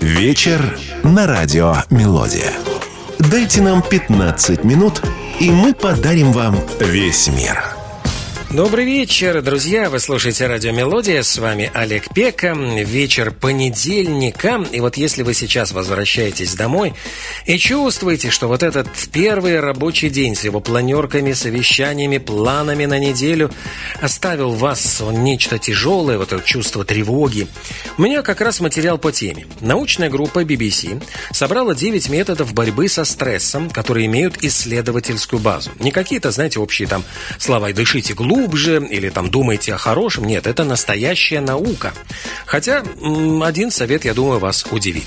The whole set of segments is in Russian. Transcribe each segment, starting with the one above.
Вечер на радио «Мелодия». Дайте нам 15 минут, и мы подарим вам весь мир. Добрый вечер, друзья! Вы слушаете радио «Мелодия», с вами Олег Пека. Вечер понедельника. И вот если вы сейчас возвращаетесь домой и чувствуете, что вот этот первый рабочий день с его планерками, совещаниями, планами на неделю оставил в вас нечто тяжелое, вот это чувство тревоги, у меня как раз материал по теме. Научная группа BBC собрала 9 методов борьбы со стрессом, которые имеют исследовательскую базу. Не какие-то, знаете, общие там слова «дышите глубже» или там думайте о хорошем. Нет, это настоящая наука. Хотя один совет, я думаю, вас удивит.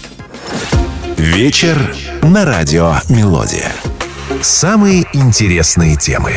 Вечер на радио «Мелодия». Самые интересные темы.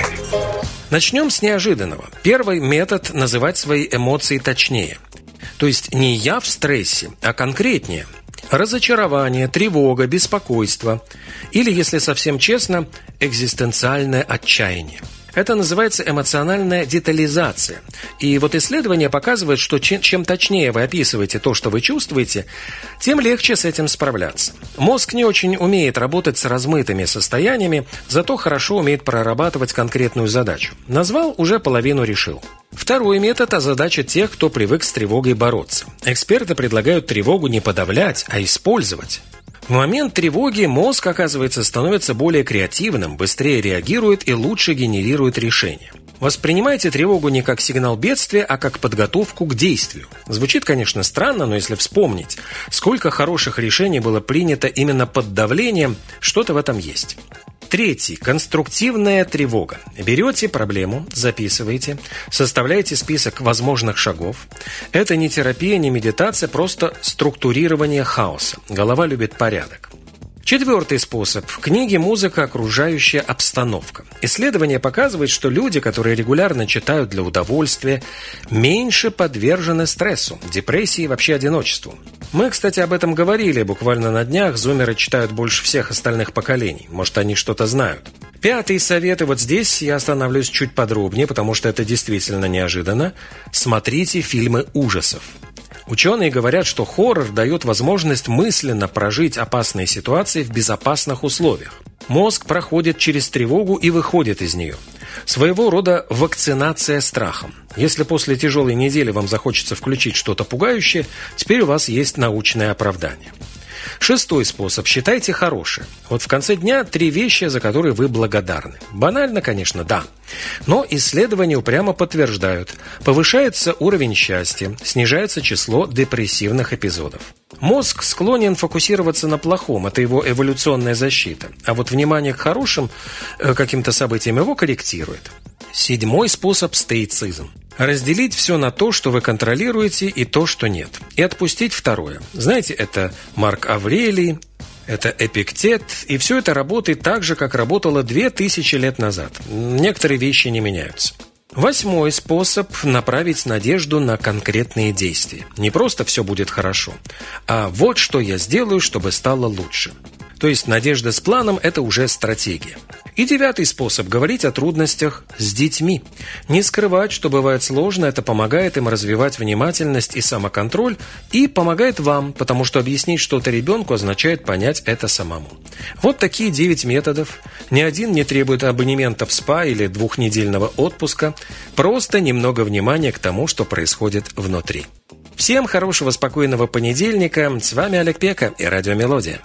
Начнем с неожиданного. Первый метод – называть свои эмоции точнее. То есть не я в стрессе, а конкретнее. Разочарование, тревога, беспокойство. Или, если совсем честно, экзистенциальное отчаяние. Это называется эмоциональная детализация. И вот исследования показывают, что чем точнее вы описываете то, что вы чувствуете, тем легче с этим справляться. Мозг не очень умеет работать с размытыми состояниями, зато хорошо умеет прорабатывать конкретную задачу. Назвал, уже половину решил. Второй метод озадачит тех, кто привык с тревогой бороться. Эксперты предлагают тревогу не подавлять, а использовать. В момент тревоги мозг, оказывается, становится более креативным, быстрее реагирует и лучше генерирует решения. Воспринимайте тревогу не как сигнал бедствия, а как подготовку к действию. Звучит, конечно, странно, но если вспомнить, сколько хороших решений было принято именно под давлением, что-то в этом есть. Третий – конструктивная тревога. Берете проблему, записываете, составляете список возможных шагов. Это не терапия, не медитация, просто структурирование хаоса. Голова любит порядок. Четвертый способ – книги, музыка, окружающая обстановка. Исследования показывают, что люди, которые регулярно читают для удовольствия, меньше подвержены стрессу, депрессии и вообще одиночеству. Мы, кстати, об этом говорили буквально на днях. Зумеры читают больше всех остальных поколений. Может, они что-то знают. Пятый совет, и вот здесь я остановлюсь чуть подробнее, потому что это действительно неожиданно. Смотрите фильмы ужасов. Ученые говорят, что хоррор дает возможность мысленно прожить опасные ситуации в безопасных условиях. Мозг проходит через тревогу и выходит из нее. Своего рода вакцинация страхом. Если после тяжелой недели вам захочется включить что-то пугающее, теперь у вас есть научное оправдание. Шестой способ – считайте хорошее. Вот в конце дня 3 вещи, за которые вы благодарны. Банально, конечно, да. Но исследования упрямо подтверждают. Повышается уровень счастья, снижается число депрессивных эпизодов. Мозг склонен фокусироваться на плохом, это его эволюционная защита. А вот внимание к хорошим каким-то событиям его корректирует. Седьмой способ – стоицизм. Разделить все на то, что вы контролируете, и то, что нет. И отпустить второе. Знаете, это Марк Аврелий, это Эпиктет, и все это работает так же, как работало 2000 лет назад. Некоторые вещи не меняются. Восьмой способ – направить надежду на конкретные действия. Не просто все будет хорошо, а вот что я сделаю, чтобы стало лучше. То есть надежда с планом – это уже стратегия. И девятый способ – говорить о трудностях с детьми. Не скрывать, что бывает сложно, это помогает им развивать внимательность и самоконтроль, и помогает вам, потому что объяснить что-то ребенку означает понять это самому. Вот такие 9 методов. Ни один не требует абонемента в СПА или 2-недельного отпуска. Просто немного внимания к тому, что происходит внутри. Всем хорошего, спокойного понедельника. С вами Олег Пека и радио «Мелодия».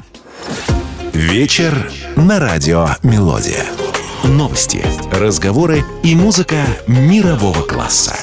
Вечер на радио «Мелодия». Новости, разговоры и музыка мирового класса.